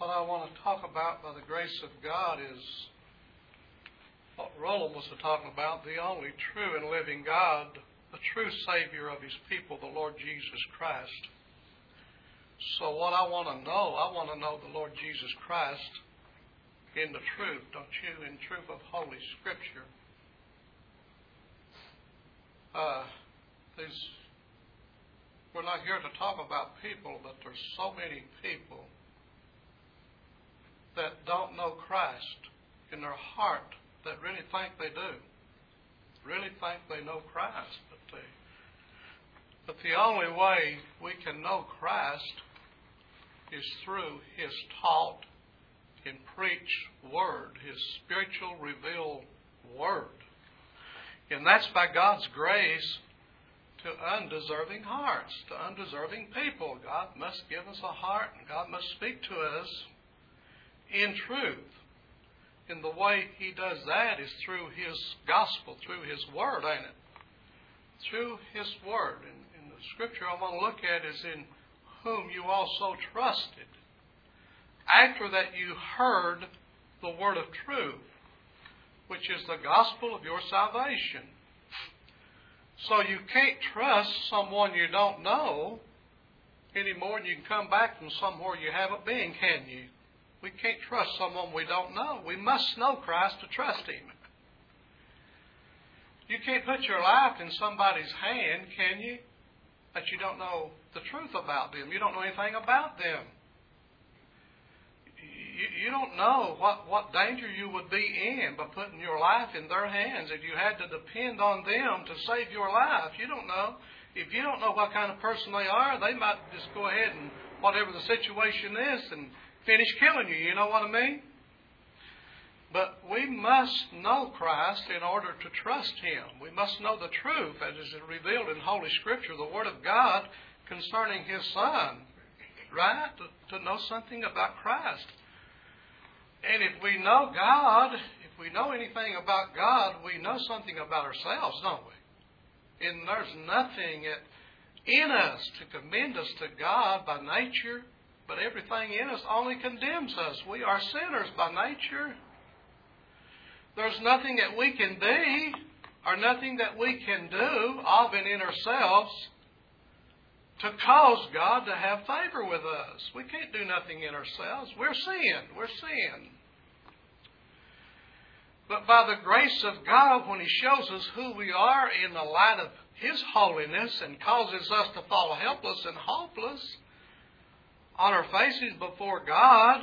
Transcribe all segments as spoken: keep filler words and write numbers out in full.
what I want to talk about by the grace of God is what Roland was talking about, the only true and living God, the true Savior of His people, the Lord Jesus Christ. So what I want to know, I want to know the Lord Jesus Christ in the truth, don't you? In truth of Holy Scripture. Uh, these, we're not here to talk about people, but there's so many people that don't know Christ in their heart, that really think they do, really think they know Christ. But, they, but the only way we can know Christ is through His taught and preached Word, His spiritual revealed Word. And that's by God's grace to undeserving hearts, to undeserving people. God must give us a heart, and God must speak to us in truth. And the way He does that is through His gospel, through His Word, ain't it? Through His Word. And, and the Scripture I want to look at is in whom you also trusted. After that you heard the word of truth, which is the gospel of your salvation. So you can't trust someone you don't know any more than you can come back from somewhere you haven't been, can you? We can't trust someone we don't know. We must know Christ to trust Him. You can't put your life in somebody's hand, can you? That you don't know the truth about them. You don't know anything about them. You, you don't know what, what danger you would be in by putting your life in their hands if you had to depend on them to save your life. You don't know. If you don't know what kind of person they are, they might just go ahead and whatever the situation is and finish killing you. You know what I mean? But we must know Christ in order to trust Him. We must know the truth as is revealed in Holy Scripture, the Word of God concerning His Son. Right? To, to know something about Christ. And if we know God, if we know anything about God, we know something about ourselves, don't we? And there's nothing in us to commend us to God by nature, but everything in us only condemns us. We are sinners by nature. There's nothing that we can be or nothing that we can do of and in ourselves to cause God to have favor with us. We can't do nothing in ourselves. We're sin. We're sin. But by the grace of God, when He shows us who we are in the light of His holiness and causes us to fall helpless and hopeless on our faces before God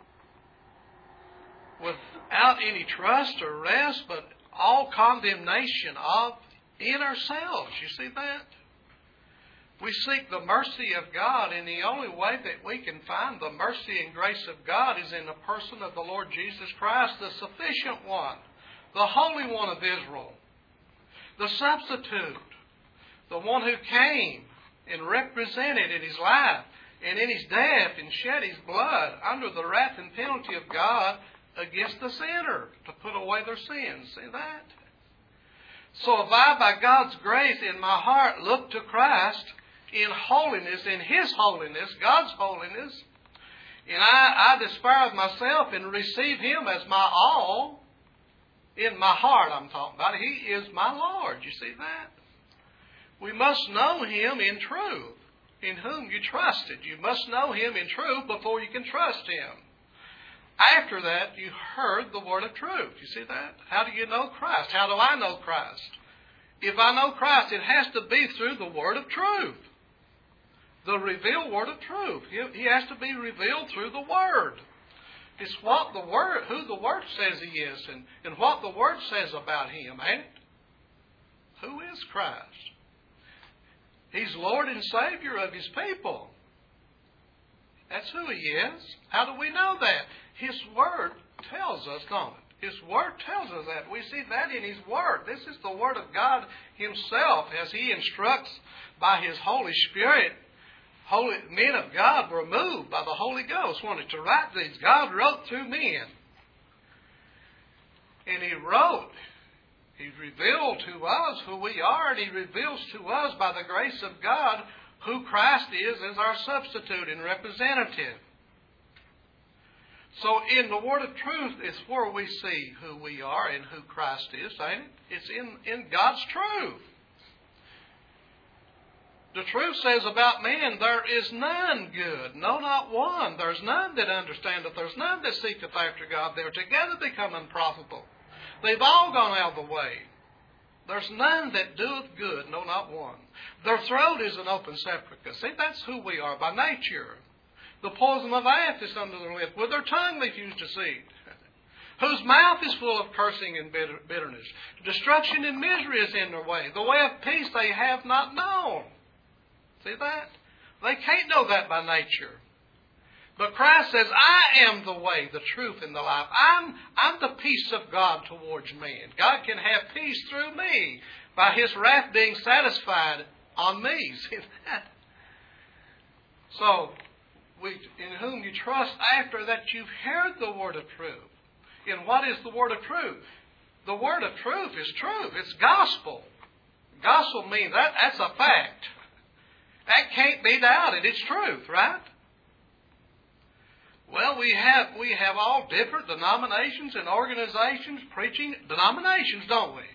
without any trust or rest, but all condemnation of in ourselves. You see that? We seek the mercy of God, and the only way that we can find the mercy and grace of God is in the person of the Lord Jesus Christ, the sufficient one, the Holy One of Israel, the substitute, the one who came and represented in His life and in His death and shed His blood under the wrath and penalty of God against the sinner to put away their sins. See that? So if I, by God's grace in my heart, look to Christ in holiness, in His holiness, God's holiness, and I, I despair of myself and receive Him as my all, in my heart I'm talking about, He is my Lord. You see that? We must know Him in truth, in whom you trusted. You must know Him in truth before you can trust Him. After that, you heard the word of truth. You see that? How do you know Christ? How do I know Christ? If I know Christ, it has to be through the word of truth. The revealed word of truth. He has to be revealed through the Word. It's what the Word, who the Word says He is, and, and what the Word says about Him, ain't it? Who is Christ? He's Lord and Savior of His people. That's who He is. How do we know that? His Word tells us, don't it? His Word tells us that. We see that in His Word. This is the Word of God Himself as He instructs by His Holy Spirit. Holy men of God were moved by the Holy Ghost, wanted to write these. God wrote through men. And He wrote, He revealed to us who we are, and He reveals to us by the grace of God who Christ is as our substitute and representative. So in the word of truth is where we see who we are and who Christ is, ain't it? It's in, in God's truth. The truth says about men, there is none good, no, not one. There's none that understandeth. There's none that seeketh after God. They're together become unprofitable. They've all gone out of the way. There's none that doeth good, no, not one. Their throat is an open sepulchre. See, that's who we are by nature. The poison of wrath is under their lip. With their tongue they fuse deceit. Whose mouth is full of cursing and bitterness. Destruction and misery is in their way. The way of peace they have not known. See that? They can't know that by nature. But Christ says, I am the way, the truth, and the life. I'm, I'm the peace of God towards men. God can have peace through me by His wrath being satisfied on me. See that? So, we, in whom you trust after that you've heard the word of truth. And what is the word of truth? The word of truth is truth. It's gospel. Gospel means that, that's a fact. That can't be doubted. It's truth, right? Well, we have we have all different denominations and organizations preaching denominations, don't we?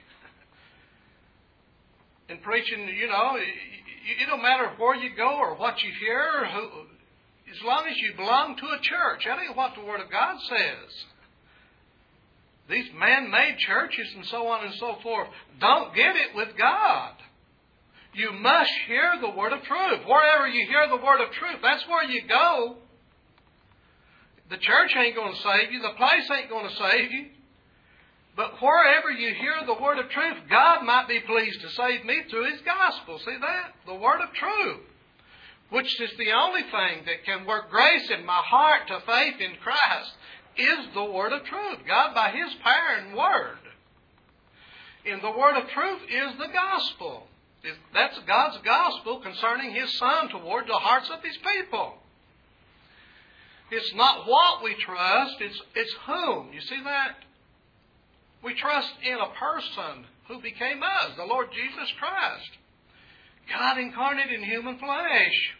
And preaching, you know, it don't matter where you go or what you hear, or who, as long as you belong to a church. That ain't what the Word of God says. These man-made churches and so on and so forth don't get it with God. You must hear the word of truth. Wherever you hear the word of truth, that's where you go. The church ain't going to save you. The place ain't going to save you. But wherever you hear the word of truth, God might be pleased to save me through His gospel. See that? The word of truth, which is the only thing that can work grace in my heart to faith in Christ, is the word of truth. God, by His power and word. And the word of truth is the gospel. That's God's gospel concerning His Son toward the hearts of His people. It's not what we trust, it's, it's whom. You see that? We trust in a person who became us, the Lord Jesus Christ. God incarnate in human flesh.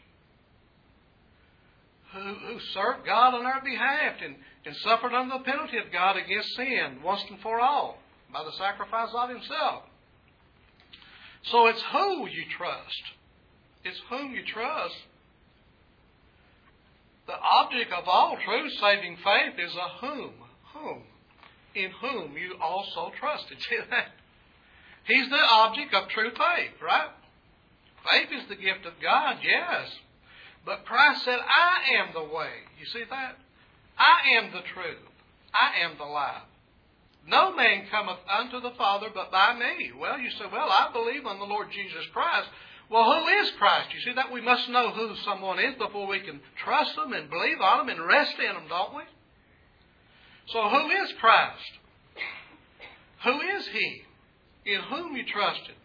Who, who served God on our behalf and, and suffered under the penalty of God against sin once and for all by the sacrifice of Himself. So it's who you trust. It's whom you trust. The object of all true saving faith is a whom. Whom. In whom you also trusted. See that? He's the object of true faith, right? Faith is the gift of God, yes. But Christ said, I am the way. You see that? I am the truth. I am the life. No man cometh unto the Father but by me. Well, you say, well, I believe on the Lord Jesus Christ. Well, who is Christ? You see that? We must know who someone is before we can trust them and believe on them and rest in them, don't we? So who is Christ? Who is He? In whom you trusted?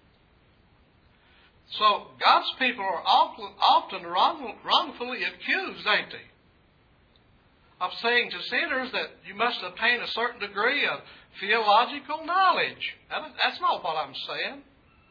So God's people are often, often wrong, wrongfully accused, ain't they? Of saying to sinners that you must obtain a certain degree of theological knowledge. That's not what I'm saying.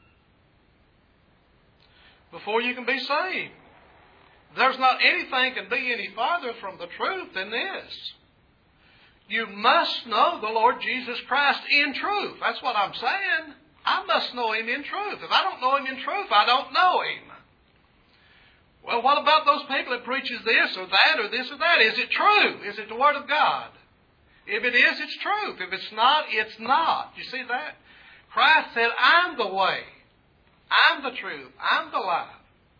Before you can be saved. There's not anything can be any farther from the truth than this. You must know the Lord Jesus Christ in truth. That's what I'm saying. I must know Him in truth. If I don't know Him in truth, I don't know Him. Well, what about those people that preaches this or that or this or that? Is it true? Is it the Word of God? If it is, it's truth. If it's not, it's not. You see that? Christ said, I'm the way. I'm the truth. I'm the life.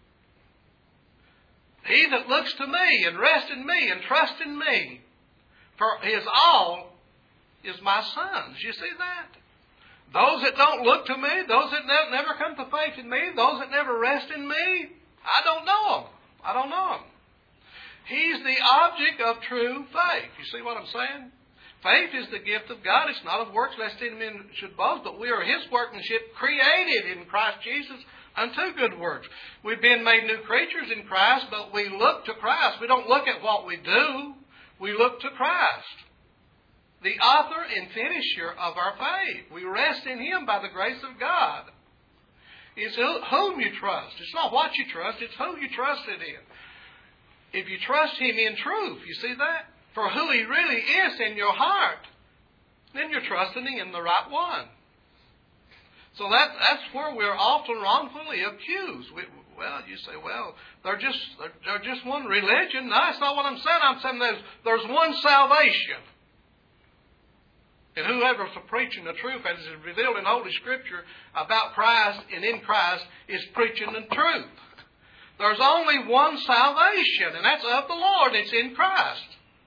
He that looks to me and rests in me and trusts in me for His all is my sons. You see that? Those that don't look to me, those that ne- never come to faith in me, those that never rest in me, I don't know them. I don't know them. He's the object of true faith. You see what I'm saying? Faith is the gift of God. It's not of works, lest any man should boast, but we are His workmanship, created in Christ Jesus unto good works. We've been made new creatures in Christ, but we look to Christ. We don't look at what we do. We look to Christ, the author and finisher of our faith. We rest in Him by the grace of God. It's whom you trust. It's not what you trust, it's who you trusted in. If you trust Him in truth, you see that? for who He really is in your heart, then you're trusting in the right one. So that, that's where we're often wrongfully accused. We, well, you say, well, they're just they're, they're just one religion. No, that's not what I'm saying. I'm saying there's, there's one salvation. And whoever's preaching the truth, as is revealed in Holy Scripture about Christ and in Christ, is preaching the truth. There's only one salvation, and that's of the Lord. It's in Christ.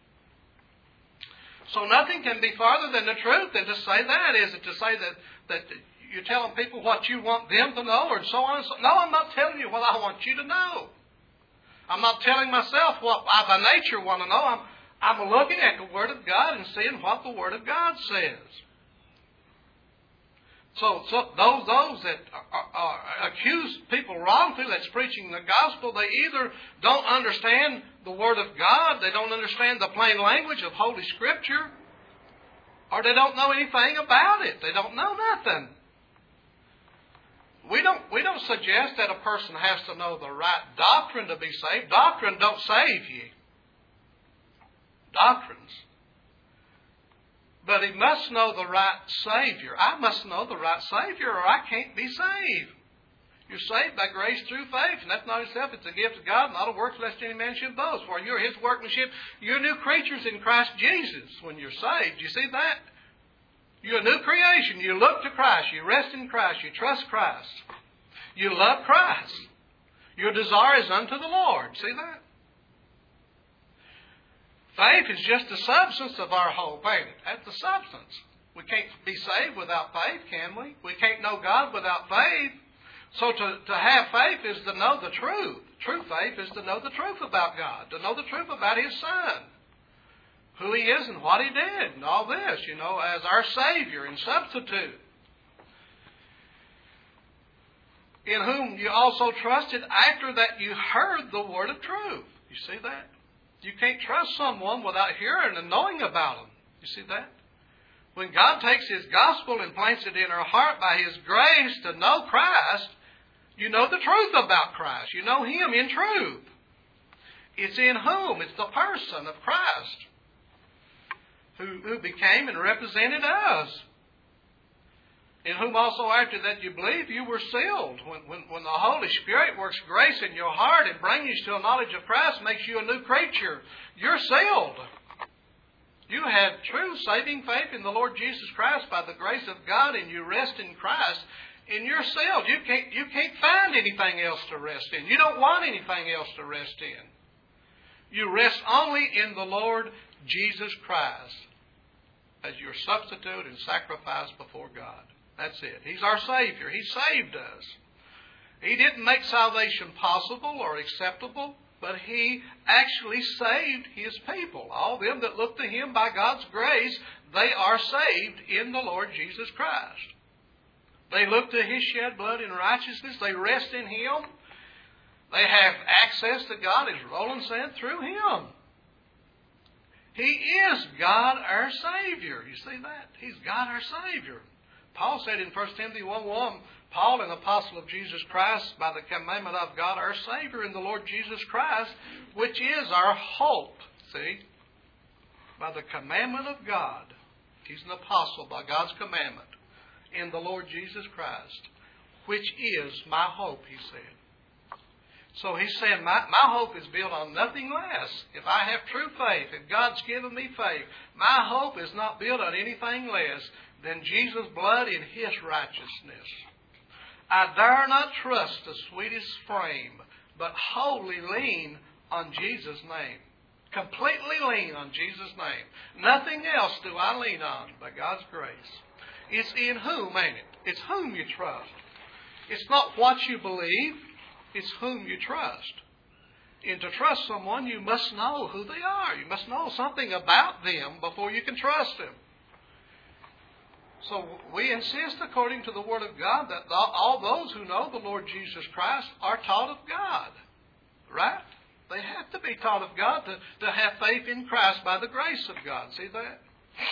So nothing can be farther than the truth than to say that. Is it to say that, that you're telling people what you want them to know, or so on and so on? No, I'm not telling you what I want you to know. I'm not telling myself what I by nature want to know. I'm I'm looking at the Word of God and seeing what the Word of God says. So, so those those that are, are, accuse people wrongfully that's preaching the gospel, they either don't understand the Word of God, they don't understand the plain language of Holy Scripture, or they don't know anything about it. They don't know nothing. We don't we don't suggest that a person has to know the right doctrine to be saved. Doctrine don't save you. Doctrines. But he must know the right Savior. I must know the right Savior, or I can't be saved. You're saved by grace through faith, and that's not itself. It's a gift of God, not a work lest any man should boast. For you're His workmanship. You're new creatures in Christ Jesus when you're saved. You see that? You're a new creation. You look to Christ. You rest in Christ. You trust Christ. You love Christ. Your desire is unto the Lord. See that? Faith is just the substance of our hope, ain't it? That's the substance. We can't be saved without faith, can we? We can't know God without faith. So to, to have faith is to know the truth. True faith is to know the truth about God, to know the truth about His Son, who He is and what He did, and all this, you know, as our Savior and substitute, in whom you also trusted after that you heard the word of truth. You see that? You can't trust someone without hearing and knowing about them. You see that? When God takes His gospel and plants it in our heart by His grace to know Christ, you know the truth about Christ. You know Him in truth. It's in whom? It's the person of Christ who, who became and represented us. In whom also after that you believe, you were sealed. When, when, when the Holy Spirit works grace in your heart and brings you to a knowledge of Christ, makes you a new creature, you're sealed. You have true saving faith in the Lord Jesus Christ by the grace of God, and you rest in Christ, and you're sealed. You can't, you can't find anything else to rest in. You don't want anything else to rest in. You rest only in the Lord Jesus Christ as your substitute and sacrifice before God. That's it. He's our Savior. He saved us. He didn't make salvation possible or acceptable, but He actually saved His people. All them that look to Him by God's grace, they are saved in the Lord Jesus Christ. They look to His shed blood in righteousness. They rest in Him. They have access to God, as Roland said, through Him. He is God our Savior. You see that? He's God our Savior. Paul said in First Timothy one one, Paul, an apostle of Jesus Christ, by the commandment of God, our Savior in the Lord Jesus Christ, which is our hope. See? By the commandment of God. He's an apostle by God's commandment in the Lord Jesus Christ, which is my hope, he said. So he's saying, my, my hope is built on nothing less. If I have true faith, if God's given me faith, my hope is not built on anything less than Jesus' blood in His righteousness. I dare not trust the sweetest frame, but wholly lean on Jesus' name. Completely lean on Jesus' name. Nothing else do I lean on by God's grace. It's in whom, ain't it? It's whom you trust. It's not what you believe. It's whom you trust. And to trust someone, you must know who they are. You must know something about them before you can trust them. So we insist, according to the Word of God, that all those who know the Lord Jesus Christ are taught of God. Right? They have to be taught of God to, to have faith in Christ by the grace of God. See that?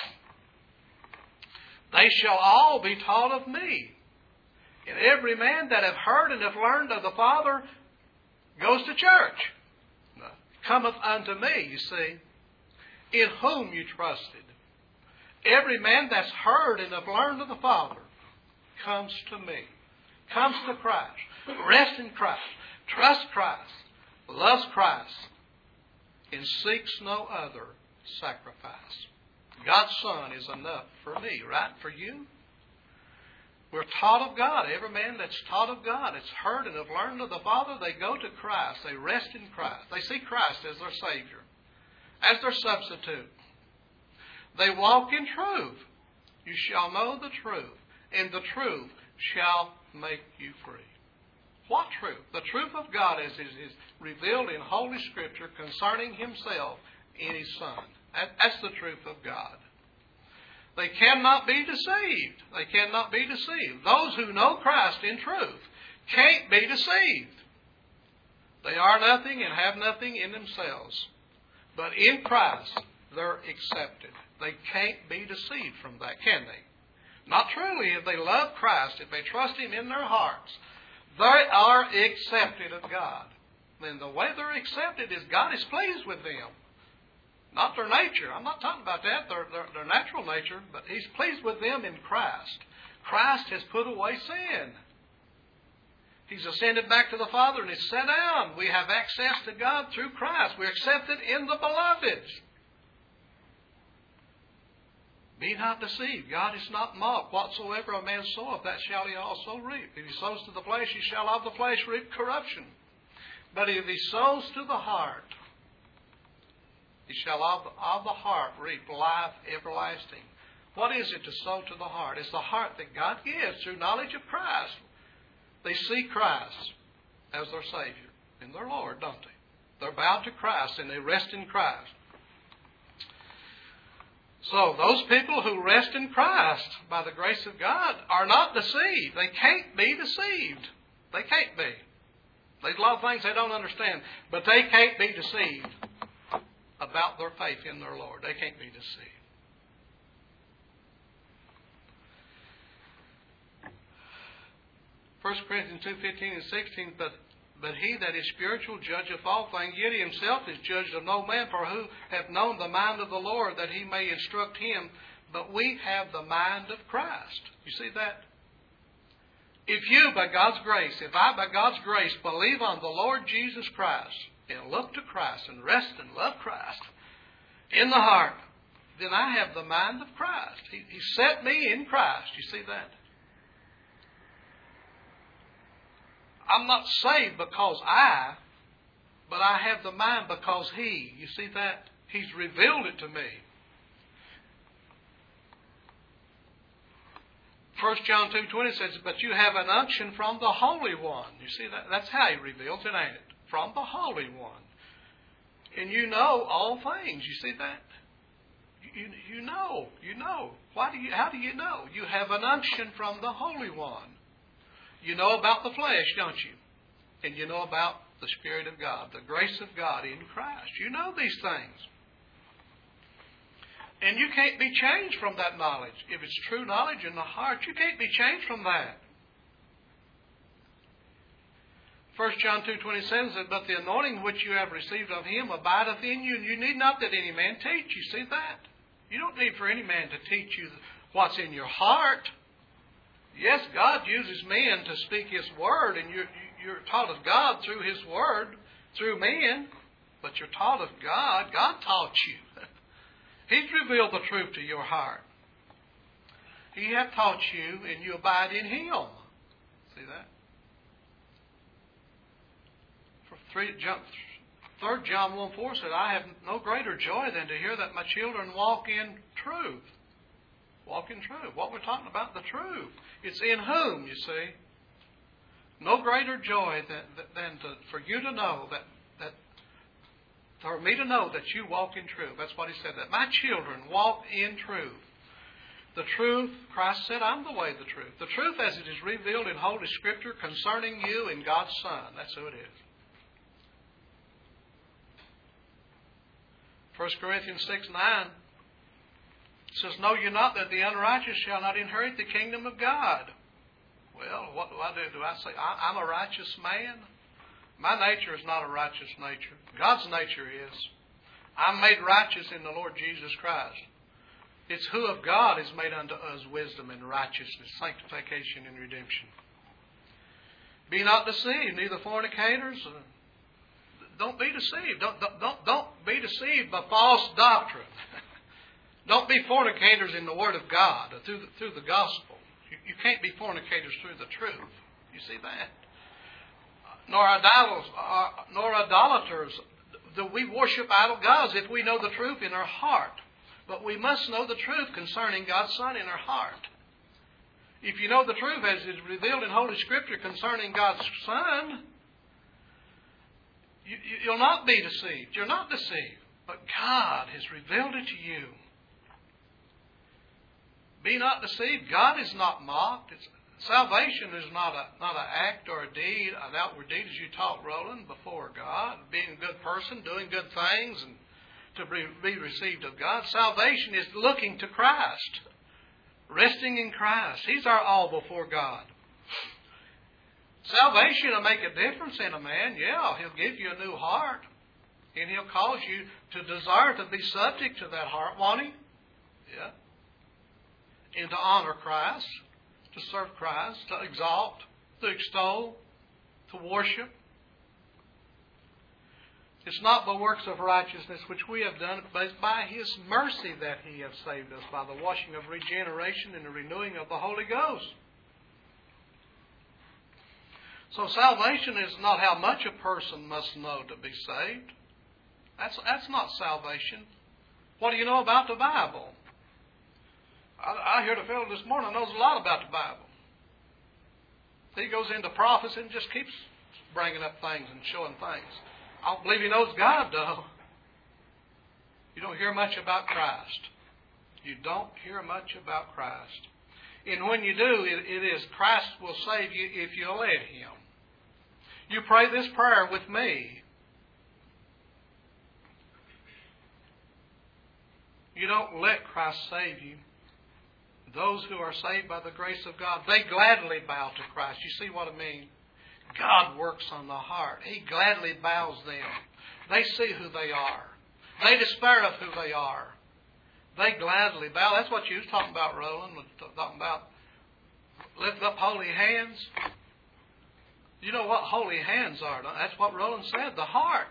They shall all be taught of me. And every man that hath heard and hath learned of the Father goes to church. Cometh unto me, you see. in whom you trusted. Every man that's heard and have learned of the Father comes to me, comes to Christ, rests in Christ, trusts Christ, loves Christ, and seeks no other sacrifice. God's Son is enough for me, right? For you? We're taught of God. Every man that's taught of God, that's heard and have learned of the Father, they go to Christ. They rest in Christ. They see Christ as their Savior, as their substitute. They walk in truth. You shall know the truth, and the truth shall make you free. What truth? The truth of God as is, is revealed in Holy Scripture concerning Himself in His Son. That, that's the truth of God. They cannot be deceived. They cannot be deceived. Those who know Christ in truth can't be deceived. They are nothing and have nothing in themselves. But in Christ, they're accepted. They can't be deceived from that, can they? Not truly. If they love Christ, if they trust Him in their hearts, they are accepted of God. Then the way they're accepted is God is pleased with them. Not their nature. I'm not talking about that, their, their, their natural nature, but He's pleased with them in Christ. Christ has put away sin. He's ascended back to the Father and is sat down. We have access to God through Christ. We're accepted in the beloved. Be not deceived. God is not mocked. Whatsoever a man soweth, that shall he also reap. If he sows to the flesh, he shall of the flesh reap corruption. But if he sows to the heart, he shall of, of the heart reap life everlasting. What is it to sow to the heart? It's the heart that God gives through knowledge of Christ. They see Christ as their Savior and their Lord, don't they? They're bound to Christ and they rest in Christ. So those people who rest in Christ by the grace of God are not deceived. They can't be deceived. They can't be. There's a lot of things they don't understand, but they can't be deceived about their faith in their Lord. They can't be deceived. First Corinthians two fifteen and sixteen, but But he that is spiritual judgeth all things, yet he himself is judged of no man. For who hath known the mind of the Lord, that he may instruct him? But we have the mind of Christ. You see that? If you, by God's grace, if I, by God's grace, believe on the Lord Jesus Christ, and look to Christ, and rest and love Christ in the heart, then I have the mind of Christ. He, he set me in Christ. You see that? I'm not saved because I, but I have the mind because He. You see that? He's revealed it to me. First John two twenty says, but you have an unction from the Holy One. You see that? That's how He reveals it, ain't it? From the Holy One. And you know all things. You see that? You, you know. You know. Why do you, how do you know? You have an unction from the Holy One. You know about the flesh, don't you? And you know about the Spirit of God, the grace of God in Christ. You know these things. And you can't be changed from that knowledge. If it's true knowledge in the heart, you can't be changed from that. First John two twenty-seven says, but the anointing which you have received of Him abideth in you, and you need not that any man teach you. See that? You don't need for any man to teach you what's in your heart. Yes, God uses men to speak His Word, and you're, you're taught of God through His Word, through men, but you're taught of God. God taught you. He's revealed the truth to your heart. He hath taught you, and you abide in Him. See that? For three, Third John one four said, I have no greater joy than to hear that my children walk in truth. Walk in truth. What we're talking about, the truth. It's in whom, you see. No greater joy than, than to, for you to know that, that, for me to know that you walk in truth. That's what He said, that my children walk in truth. The truth, Christ said, I'm the way, the truth. The truth as it is revealed in Holy Scripture concerning you and God's Son. That's who it is. First Corinthians six nine. It says, know you not that the unrighteous shall not inherit the kingdom of God? Well, what do I do? Do I say, I'm a righteous man? My nature is not a righteous nature. God's nature is. I'm made righteous in the Lord Jesus Christ. It's who of God is made unto us wisdom and righteousness, sanctification and redemption. Be not deceived, neither fornicators. Uh, don't be deceived. Don't, don't, don't, don't be deceived by false doctrine. Don't be fornicators in the Word of God, or through the, through the gospel. You, you can't be fornicators through the truth. You see that? Nor idols, uh, nor idolaters. Do we worship idol gods if we know the truth in our heart? But we must know the truth concerning God's Son in our heart. If you know the truth as is revealed in Holy Scripture concerning God's Son, you, you'll not be deceived. You're not deceived. But God has revealed it to you. Be not deceived. God is not mocked. It's, salvation is not a not an act or a deed, an outward deed, as you taught, Roland, before God. Being a good person, doing good things, and to be, be received of God. Salvation is looking to Christ. Resting in Christ. He's our all before God. Salvation will make a difference in a man. Yeah, He'll give you a new heart. And He'll cause you to desire to be subject to that heart, won't He? Yeah. And to honor Christ, to serve Christ, to exalt, to extol, to worship. It's not by works of righteousness which we have done, but it's by His mercy that He has saved us, by the washing of regeneration and the renewing of the Holy Ghost. So salvation is not how much a person must know to be saved. That's, that's not salvation. What do you know about the Bible? I, I heard a fellow this morning who knows a lot about the Bible. He goes into prophecy and just keeps bringing up things and showing things. I don't believe he knows God, though. You don't hear much about Christ. You don't hear much about Christ. And when you do, it, it is Christ will save you if you let Him. You pray this prayer with me. You don't let Christ save you. Those who are saved by the grace of God, they gladly bow to Christ. You see what I mean? God works on the heart. He gladly bows them. They see who they are. They despair of who they are. They gladly bow. That's what you was talking about, Roland. Talking about lift up holy hands. You know what holy hands are. That's what Roland said, the heart.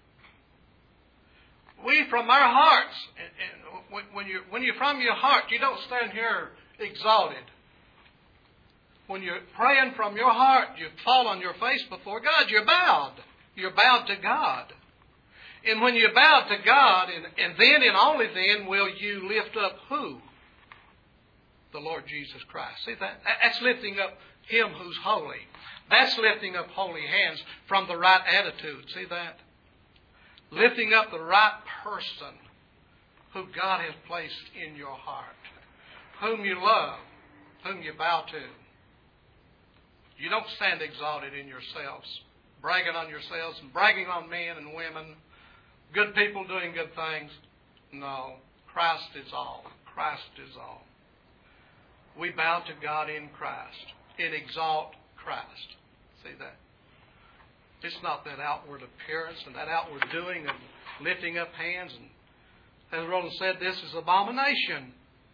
We from our hearts, and when you're, when you're from your heart, you don't stand here exalted. When you're praying from your heart, you fall on your face before God. You're bowed. You're bowed to God. And when you bow to God, and, and then and only then will you lift up who? The Lord Jesus Christ. See that? That's lifting up Him who's holy. That's lifting up holy hands from the right attitude. See that? Lifting up the right person who God has placed in your heart. Whom you love. Whom you bow to. You don't stand exalted in yourselves, bragging on yourselves and bragging on men and women, good people doing good things. No, Christ is all. Christ is all. We bow to God in Christ and exalt Christ. See that? It's not that outward appearance and that outward doing of lifting up hands. And as Roland said, this is abomination.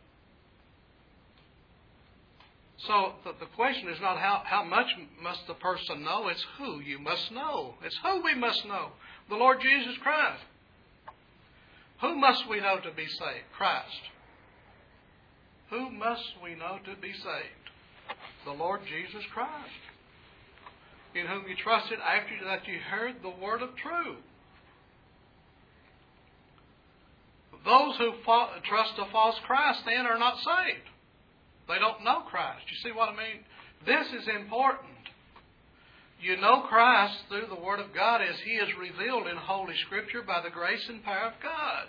So the, the question is not how, how much must the person know, it's who you must know. It's who we must know. The Lord Jesus Christ. Who must we know to be saved? Christ. Who must we know to be saved? The Lord Jesus Christ. In whom you trusted after that you heard the word of truth. Those who fa- trust a false Christ then are not saved. They don't know Christ. You see what I mean? This is important. You know Christ through the Word of God as He is revealed in Holy Scripture by the grace and power of God.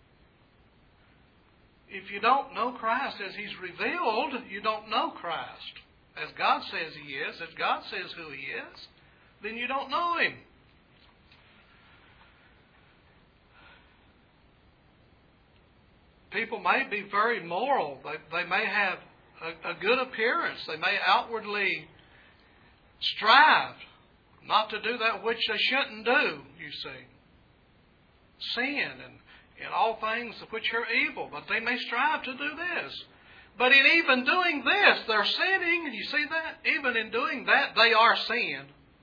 If you don't know Christ as He's revealed, you don't know Christ. As God says He is, as God says who He is, then you don't know Him. People may be very moral. They, they may have a, a good appearance. They may outwardly strive not to do that which they shouldn't do, you see. sin and, and all things which are evil, but they may strive to do this. But in even doing this, they're sinning. You see that? Even in doing that, they are sin.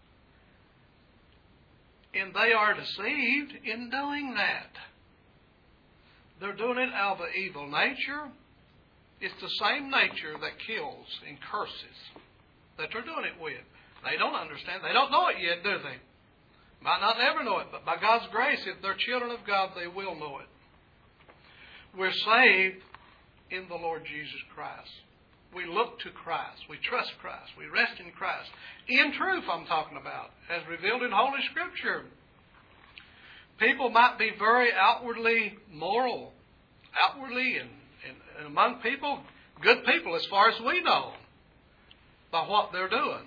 And they are deceived in doing that. They're doing it out of an evil nature. It's the same nature that kills and curses that they're doing it with. They don't understand. They don't know it yet, do they? Might not ever know it, but by God's grace, if they're children of God, they will know it. We're saved in the Lord Jesus Christ. We look to Christ. We trust Christ. We rest in Christ. In truth, I'm talking about, as revealed in Holy Scripture. People might be very outwardly moral, outwardly and, and, and among people, good people as far as we know, by what they're doing.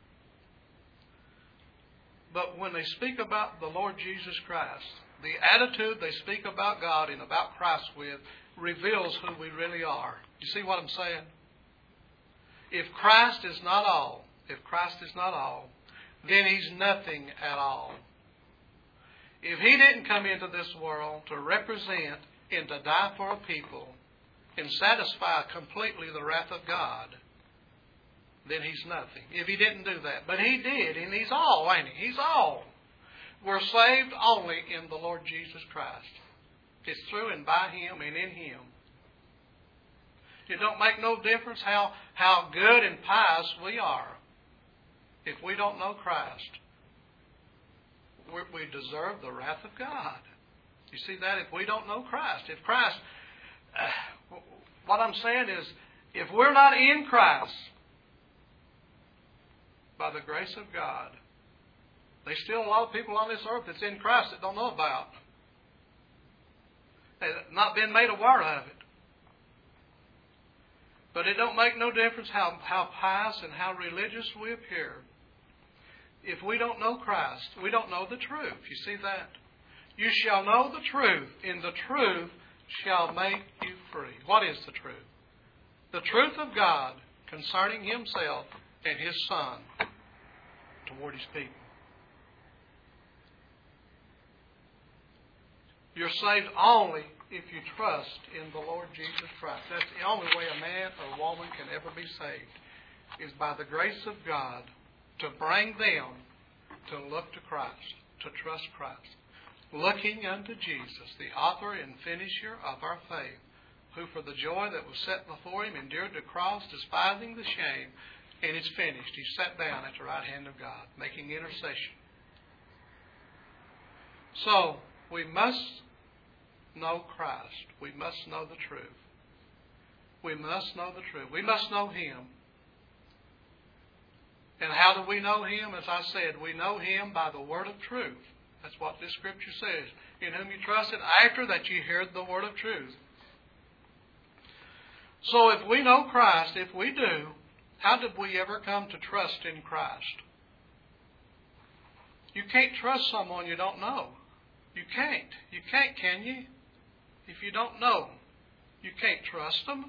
But when they speak about the Lord Jesus Christ, the attitude they speak about God and about Christ with reveals who we really are. You see what I'm saying? If Christ is not all, if Christ is not all, then He's nothing at all. If He didn't come into this world to represent and to die for a people and satisfy completely the wrath of God, then He's nothing. If He didn't do that. But He did, and He's all, ain't He? He's all. We're saved only in the Lord Jesus Christ. It's through and by Him and in Him. It don't make no difference how, how good and pious we are. If we don't know Christ, we, we deserve the wrath of God. You see that? If we don't know Christ. If Christ, uh, what I'm saying is, if we're not in Christ, by the grace of God, there's still a lot of people on this earth that's in Christ that don't know about. They've not been made aware of it. But it don't make no difference how, how pious and how religious we appear. If we don't know Christ, we don't know the truth. You see that? You shall know the truth, and the truth shall make you free. What is the truth? The truth of God concerning Himself and His Son toward His people. You're saved only if you trust in the Lord Jesus Christ. That's the only way a man or woman can ever be saved, is by the grace of God to bring them to look to Christ, to trust Christ. Looking unto Jesus, the author and finisher of our faith, who for the joy that was set before Him endured the cross, despising the shame, and it's finished. He sat down at the right hand of God, making intercession. So, we must know Christ. We must know the truth. We must know the truth. We must know Him. And how do we know Him? As I said, we know Him by the word of truth. That's what this Scripture says. In whom you trusted after that you heard the word of truth. So if we know Christ, if we do, how did we ever come to trust in Christ? You can't trust someone you don't know. You can't. You can't, can you? If you don't know, you can't trust them.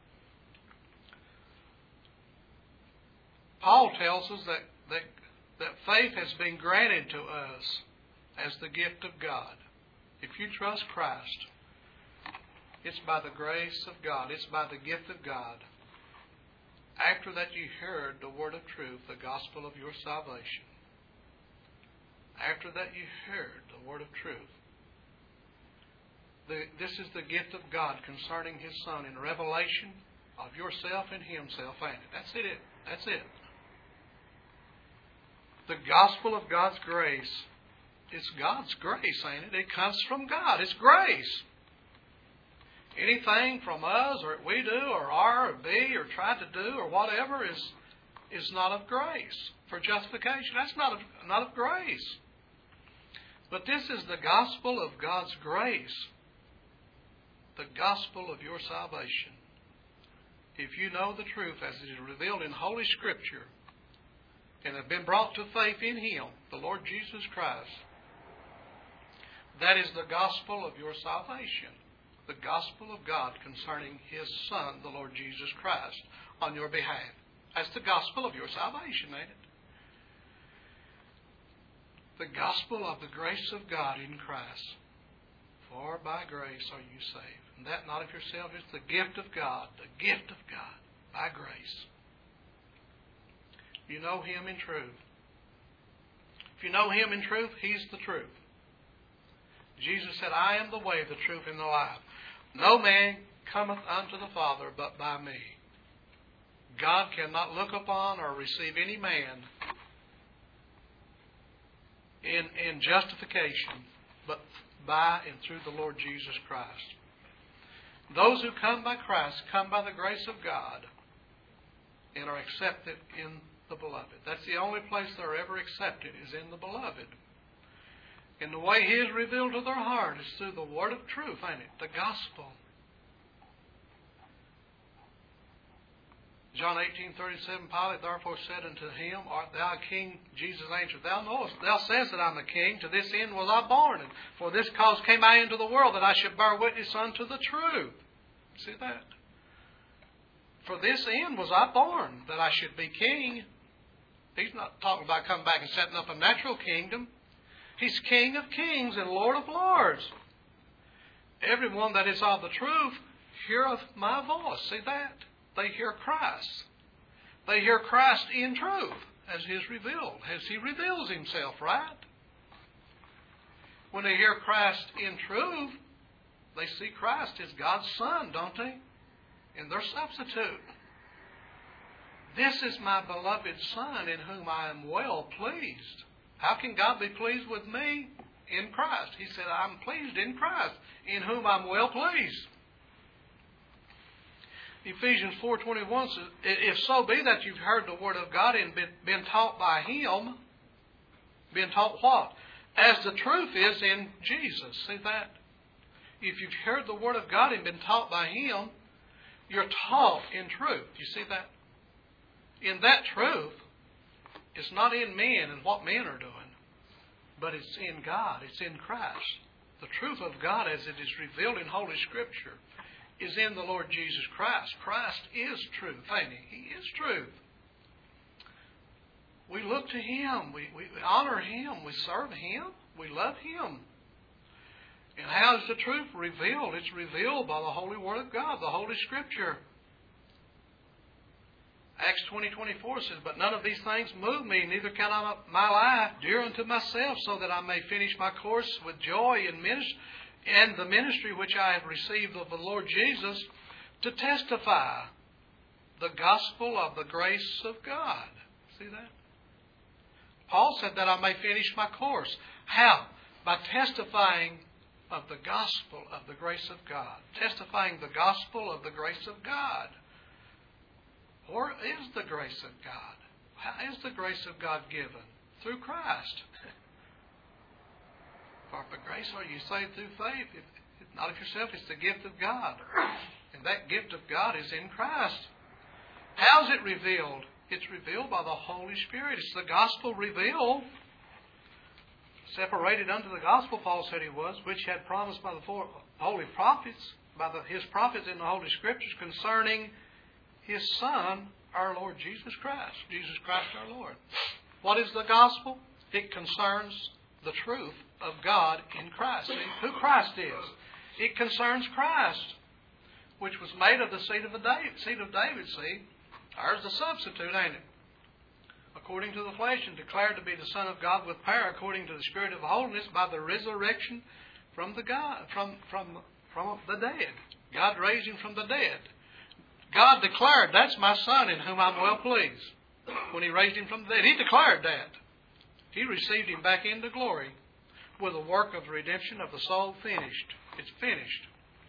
Paul tells us that, that, that faith has been granted to us as the gift of God. If you trust Christ, it's by the grace of God. It's by the gift of God. After that you heard the word of truth, the gospel of your salvation. After that you heard the word of truth. The, this is the gift of God concerning His Son in revelation of yourself and Himself, ain't it? That's it. That's it. The gospel of God's grace. It's God's grace, ain't it? It comes from God. It's grace. Anything from us or we do or are or be or try to do or whatever is, is not of grace for justification. That's not of, not of grace. But this is the gospel of God's grace. The gospel of your salvation. If you know the truth as it is revealed in Holy Scripture and have been brought to faith in Him, the Lord Jesus Christ, that is the gospel of your salvation. The gospel of God concerning His Son, the Lord Jesus Christ, on your behalf. That's the gospel of your salvation, ain't it? The gospel of the grace of God in Christ. For by grace are you saved. And that not of yourself, it's the gift of God. The gift of God. By grace. You know Him in truth. If you know Him in truth, He's the truth. Jesus said, I am the way, the truth, and the life. No man cometh unto the Father but by me. God cannot look upon or receive any man in, in justification but by and through the Lord Jesus Christ. Those who come by Christ come by the grace of God and are accepted in the Beloved. That's the only place they're ever accepted, is in the Beloved. And the way He is revealed to their heart is through the word of truth, ain't it? The gospel. John eighteen thirty-seven, Pilate therefore said unto him, Art thou a king? Jesus answered, Thou knowest, thou sayest that I am a king. To this end was I born, and for this cause came I into the world, that I should bear witness unto the truth. See that? For this end was I born, that I should be king. He's not talking about coming back and setting up a natural kingdom. He's King of kings and Lord of lords. Everyone that is of the truth heareth my voice. See that? They hear Christ. They hear Christ in truth as He is revealed, as He reveals Himself, right? When they hear Christ in truth, they see Christ as God's Son, don't they? And their substitute. This is my beloved Son in whom I am well pleased. How can God be pleased with me? In Christ. He said, I'm pleased in Christ, in whom I'm well pleased. Ephesians four twenty-one says, if so be that you've heard the word of God and been, been taught by Him, been taught what? As the truth is in Jesus. See that? If you've heard the word of God and been taught by Him, you're taught in truth. You see that? In that truth, it's not in men and what men are doing, but it's in God. It's in Christ. The truth of God as it is revealed in Holy Scripture is in the Lord Jesus Christ. Christ is truth, ain't He? He is truth. We look to Him. We, we honor Him. We serve Him. We love Him. And how is the truth revealed? It's revealed by the Holy Word of God, the Holy Scripture. Acts twenty twenty-four says, But none of these things move me, neither can I my life dear unto myself, so that I may finish my course with joy in ministry, and the ministry which I have received of the Lord Jesus, to testify the gospel of the grace of God. See that? Paul said that I may finish my course. How? By testifying of the gospel of the grace of God. Testifying the gospel of the grace of God. Or is the grace of God? How is the grace of God given? Through Christ. For by grace are you saved through faith. It, it, not of yourself, it's the gift of God. And that gift of God is in Christ. How is it revealed? It's revealed by the Holy Spirit. It's the gospel revealed. Separated unto the gospel, Paul said he was, which had promised by the four holy prophets, by the, his prophets in the Holy Scriptures concerning His Son, our Lord Jesus Christ. Jesus Christ our Lord. What is the gospel? It concerns the truth of God in Christ. See, who Christ is. It concerns Christ, which was made of the seed of, the David, seed of David, see. Ours the substitute, ain't it? According to the flesh, and declared to be the Son of God with power, according to the Spirit of holiness, by the resurrection from the God, from, from, from the dead. God raised Him from the dead. God declared, that's my Son in whom I'm well pleased. When He raised Him from the dead, He declared that. He received Him back into glory with the work of the redemption of the soul finished. It's finished.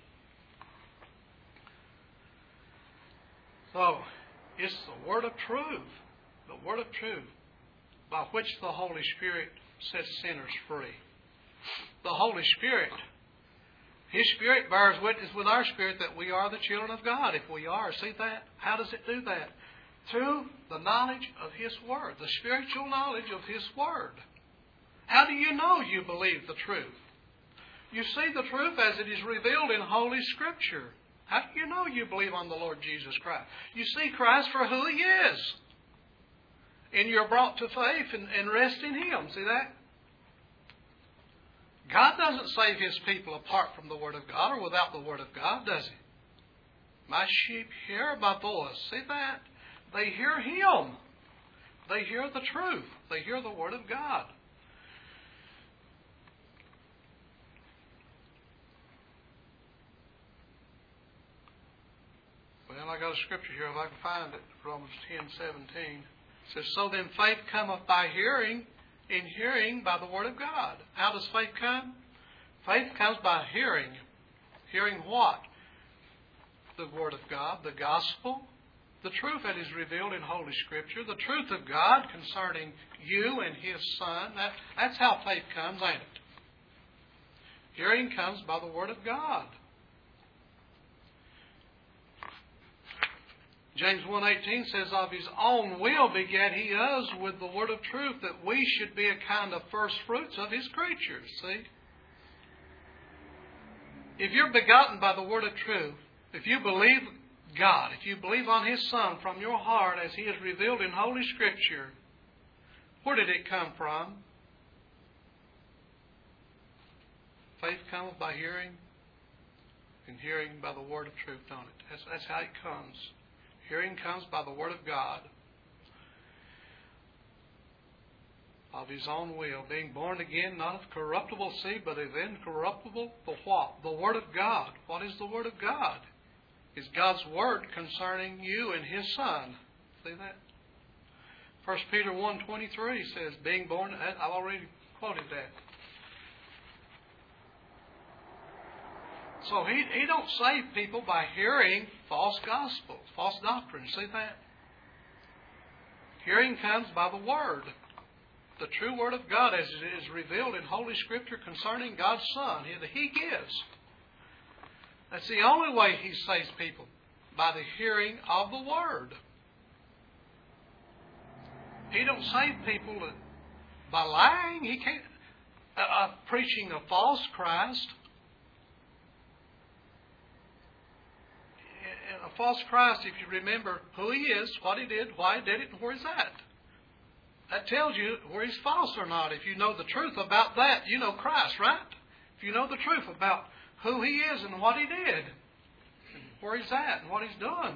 So, it's the word of truth. The word of truth by which the Holy Spirit sets sinners free. The Holy Spirit, His Spirit bears witness with our spirit that we are the children of God. If we are, see that? How does it do that? Through the knowledge of His Word, the spiritual knowledge of His Word. How do you know you believe the truth? You see the truth as it is revealed in Holy Scripture. How do you know you believe on the Lord Jesus Christ? You see Christ for who He is. And you're brought to faith and, and rest in Him. See that? God doesn't save His people apart from the Word of God or without the Word of God, does He? My sheep hear my voice. See that? They hear Him. They hear the truth. They hear the Word of God. Well, I got a scripture here if I can find it. Romans ten seventeen. It says, so then faith cometh by hearing, and hearing by the Word of God. How does faith come? Faith comes by hearing. Hearing what? The Word of God, the Gospel, the truth that is revealed in Holy Scripture, the truth of God concerning you and His Son. That, that's how faith comes, ain't it? Hearing comes by the Word of God. James one eighteen says, of His own will begat He us with the word of truth, that we should be a kind of first fruits of His creatures. See? If you're begotten by the word of truth, if you believe God, if you believe on His Son from your heart as He is revealed in Holy Scripture, where did it come from? Faith cometh by hearing, and hearing by the word of truth, don't it? That's, that's how it comes. Hearing comes by the Word of God, of His own will, being born again, not of corruptible seed, but of incorruptible, the what? The Word of God. What is the Word of God? It's God's Word concerning you and His Son. See that? First Peter one twenty-three says, being born, I've already quoted that. So he, he don't save people by hearing false gospel, false doctrine. See that? Hearing comes by the Word. The true Word of God as it is revealed in Holy Scripture concerning God's Son that He gives. That's the only way He saves people, by the hearing of the Word. He don't save people by lying. He can't uh, uh, preaching a false Christ. A false Christ, if you remember who He is, what He did, why He did it, and where He's at. That tells you where He's false or not. If you know the truth about that, you know Christ, right? If you know the truth about who He is and what He did, where He's at and what He's done.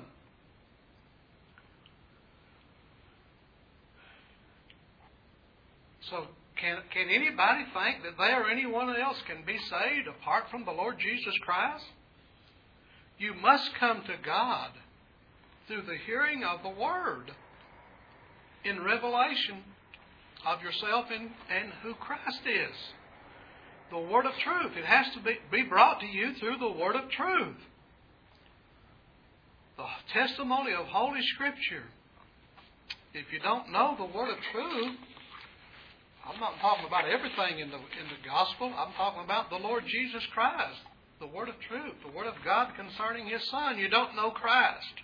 So can, can anybody think that they or anyone else can be saved apart from the Lord Jesus Christ? You must come to God through the hearing of the Word in revelation of yourself and, and who Christ is. The Word of truth. It has to be, be brought to you through the Word of truth. The testimony of Holy Scripture. If you don't know the Word of truth, I'm not talking about everything in the, in the Gospel. I'm talking about the Lord Jesus Christ. The Word of truth, the Word of God concerning His Son. You don't know Christ.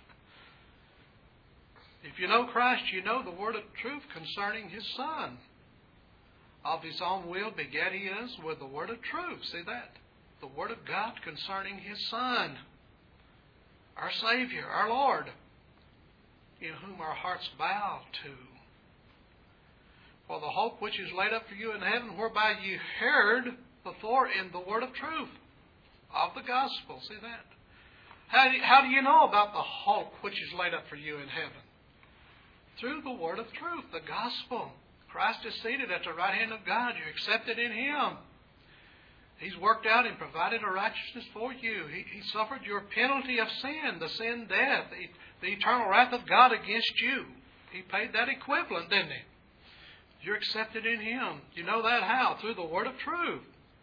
If you know Christ, you know the Word of truth concerning His Son. Of His own will begat He us with the Word of truth. See that? The Word of God concerning His Son. Our Savior, our Lord, in whom our hearts bow to. For the hope which is laid up for you in heaven, whereby you heard before in the Word of truth. Of the gospel. See that? How do, you, how do you know about the hope which is laid up for you in heaven? Through the Word of truth, the gospel. Christ is seated at the right hand of God. You're accepted in Him. He's worked out and provided a righteousness for you. He, he suffered your penalty of sin, the sin death, the, the eternal wrath of God against you. He paid that equivalent, didn't He? You're accepted in Him. You know that how? Through the Word of truth.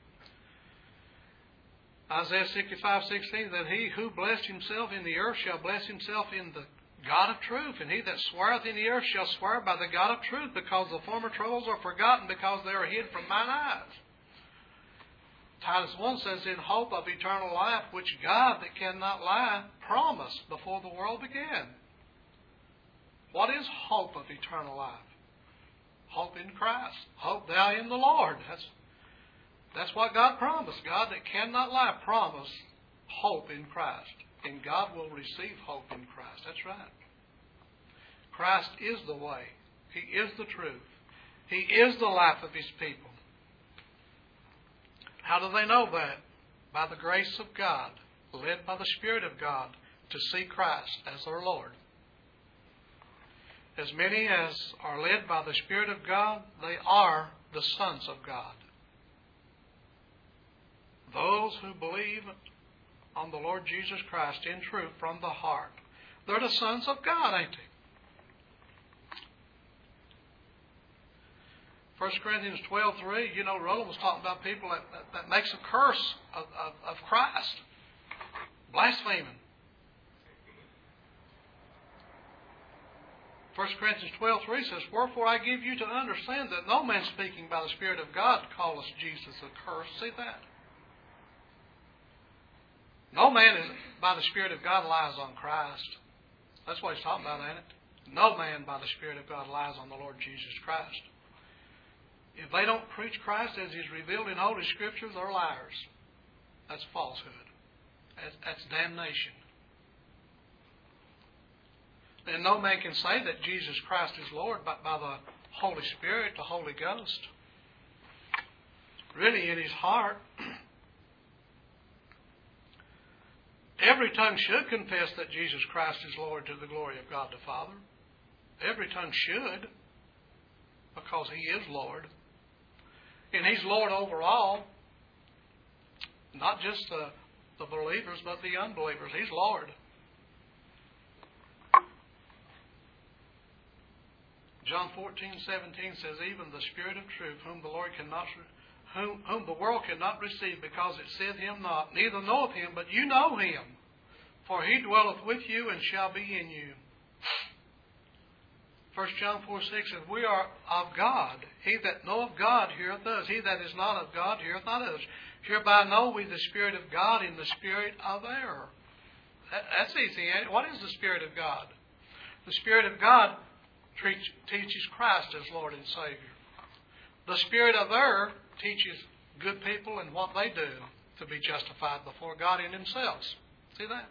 Isaiah sixty-five sixteen, that he who blessed himself in the earth shall bless himself in the God of truth. And he that sweareth in the earth shall swear by the God of truth, because the former troubles are forgotten, because they are hid from mine eyes. Titus one says, in hope of eternal life, which God that cannot lie promised before the world began. What is hope of eternal life? Hope in Christ. Hope thou in the Lord. That's That's what God promised. God that cannot lie promised hope in Christ. And God will receive hope in Christ. That's right. Christ is the way. He is the truth. He is the life of His people. How do they know that? By the grace of God, led by the Spirit of God, to see Christ as their Lord. As many as are led by the Spirit of God, they are the sons of God. Those who believe on the Lord Jesus Christ in truth from the heart, they're the sons of God, ain't they? First Corinthians twelve three, you know, Roland was talking about people that, that, that makes a curse of, of, of Christ. Blaspheming. First Corinthians twelve three says, Wherefore I give you to understand that no man speaking by the Spirit of God calleth Jesus accursed. See that? No man is, by the Spirit of God lies on Christ. That's what he's talking about, ain't it? No man by the Spirit of God lies on the Lord Jesus Christ. If they don't preach Christ as He's revealed in Holy Scripture, they're liars. That's falsehood. That's, that's damnation. And no man can say that Jesus Christ is Lord but by the Holy Spirit, the Holy Ghost. Really, in his heart, every tongue should confess that Jesus Christ is Lord to the glory of God the Father. Every tongue should, because He is Lord. And He's Lord over all. Not just the, the believers, but the unbelievers. He's Lord. John fourteen seventeen says, Even the Spirit of truth, whom the Lord cannot, whom, whom the world cannot receive, because it seeth Him not, neither knoweth Him, but you know Him. For He dwelleth with you and shall be in you. First John four six says, We are of God. He that knoweth God heareth us. He that is not of God heareth not us. Hereby know we the Spirit of God in the spirit of error. That, that's easy, ain't it? What is the Spirit of God? The Spirit of God teach, teaches Christ as Lord and Savior. The spirit of error teaches good people and what they do to be justified before God in themselves. See that?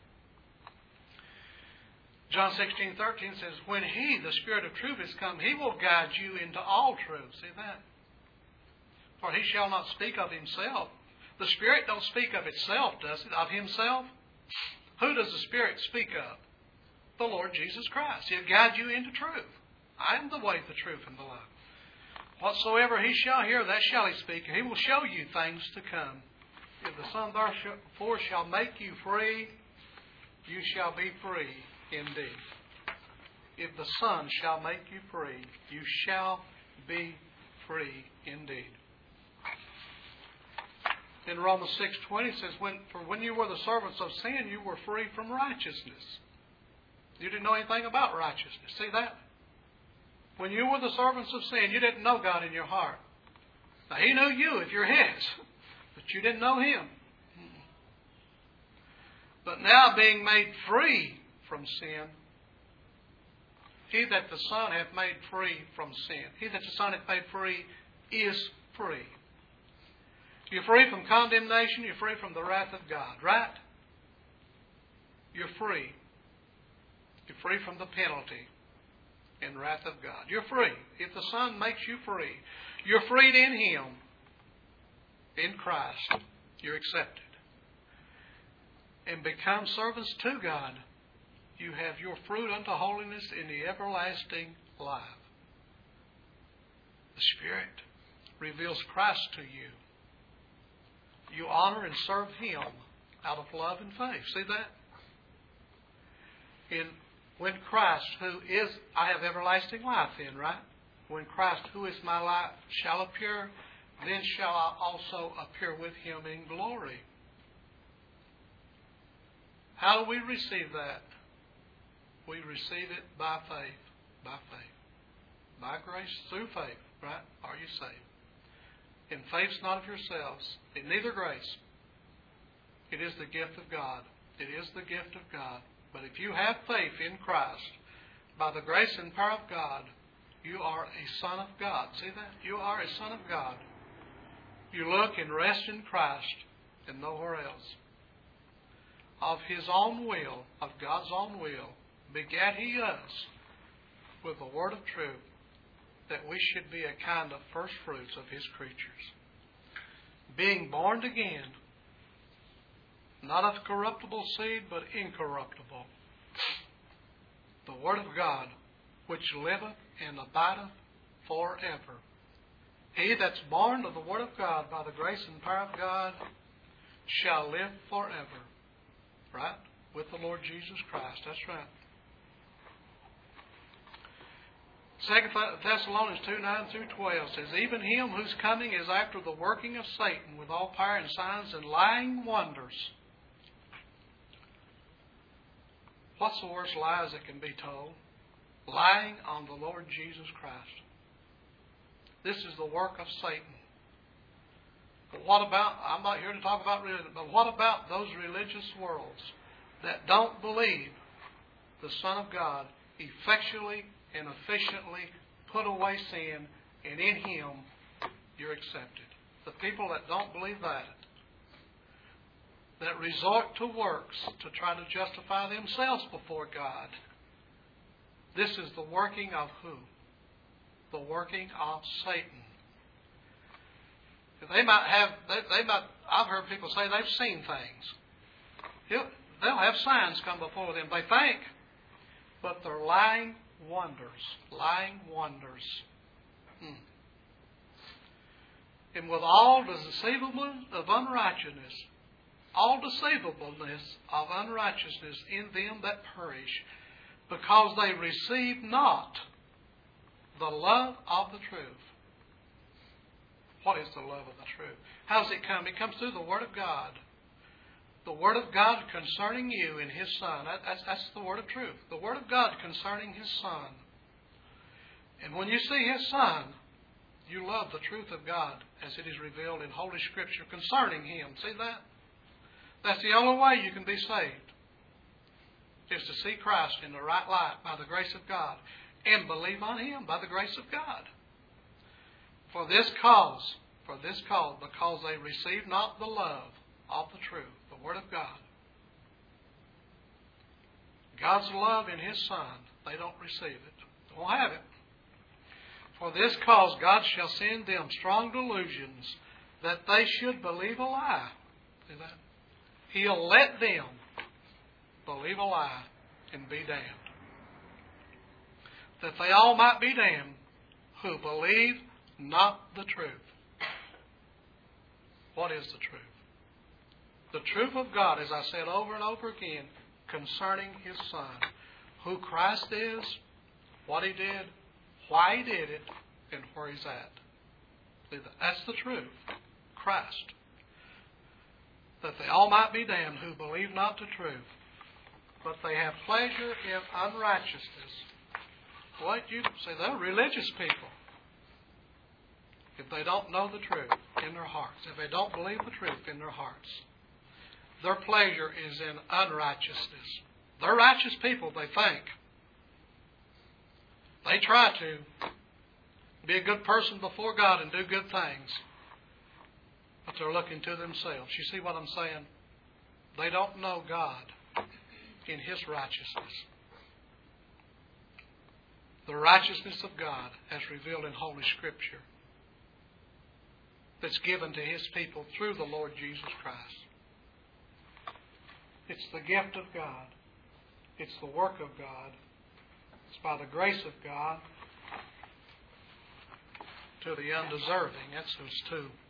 John sixteen thirteen says, When He, the Spirit of truth, is come, He will guide you into all truth. See that? For He shall not speak of Himself. The Spirit don't speak of itself, does it? Of Himself? Who does the Spirit speak of? The Lord Jesus Christ. He'll guide you into truth. I am the way, the truth, and the life. Whatsoever He shall hear, that shall He speak, and He will show you things to come. If the Son therefore shall make you free, you shall be free indeed. If the Son shall make you free, you shall be free indeed. In Romans six twenty it says, when, For when you were the servants of sin, you were free from righteousness. You didn't know anything about righteousness. See that? When you were the servants of sin, you didn't know God in your heart. Now, He knew you if you're His, but you didn't know Him. But now, being made free from sin, He that the Son hath made free from sin, He that the Son hath made free is free. You're free from condemnation. You're free from the wrath of God. Right? You're free. You're free from the penalty and wrath of God. You're free. If the Son makes you free, you're freed in Him. In Christ, you're accepted. And become servants to God. You have your fruit unto holiness in the everlasting life. The Spirit reveals Christ to you. You honor and serve Him out of love and faith. See that? In when Christ, who is, I have everlasting life in, right? When Christ, who is my life, shall appear, then shall I also appear with Him in glory. How do we receive that? We receive it by faith. By faith. By grace, through faith, right? Are you saved? And faith's not of yourselves. It neither grace. It is the gift of God. It is the gift of God. But if you have faith in Christ, by the grace and power of God, you are a son of God. See that? You are a son of God. You look and rest in Christ and nowhere else. Of His own will, of God's own will, begat He us with the word of truth, that we should be a kind of first fruits of His creatures. being born again, not of corruptible seed, but incorruptible. The Word of God, which liveth and abideth forever. He that's born of the Word of God by the grace and power of God shall live forever. Right? With the Lord Jesus Christ. That's right. Second Thessalonians two, nine through twelve says, even him whose coming is after the working of Satan with all power and signs and lying wonders. What's the worst lies that can be told? Lying on the Lord Jesus Christ. This is the work of Satan. But what about, I'm not here to talk about religion, but what about those religious worlds that don't believe the Son of God effectually and efficiently put away sin, and in Him you're accepted? The people that don't believe that, that resort to works to try to justify themselves before God. This is the working of who? The working of Satan. They might have, they, they might, I've heard people say they've seen things. He'll, they'll have signs come before them, they think. But they're lying wonders. Lying wonders. Hmm. And with all the deceivableness of unrighteousness, all deceivableness of unrighteousness in them that perish, because they receive not the love of the truth. What is the love of the truth? How does it come? It comes through the Word of God. The Word of God concerning you and His Son. That, that's, that's the Word of truth. The Word of God concerning His Son. And when you see His Son, you love the truth of God as it is revealed in Holy Scripture concerning Him. See that? That's the only way you can be saved. Is to see Christ in the right light by the grace of God and believe on Him by the grace of God. For this cause, for this cause, because they receive not the love of the truth, the Word of God. God's love in His Son, they don't receive it. They won't have it. For this cause God shall send them strong delusions that they should believe a lie. See that? He'll let them believe a lie and be damned. That they all might be damned who believe not the truth. What is the truth? The truth of God, as I said over and over again, concerning His Son. Who Christ is, what He did, why He did it, and where He's at. That's the truth. Christ. That they all might be damned who believe not the truth, but they have pleasure in unrighteousness. What you say, they're religious people. If they don't know the truth in their hearts, if they don't believe the truth in their hearts, their pleasure is in unrighteousness. They're righteous people, they think. They try to be a good person before God and do good things. But they're looking to themselves. You see what I'm saying? They don't know God in His righteousness. The righteousness of God as revealed in Holy Scripture that's given to His people through the Lord Jesus Christ. It's the gift of God. It's the work of God. It's by the grace of God to the undeserving. That's who's too.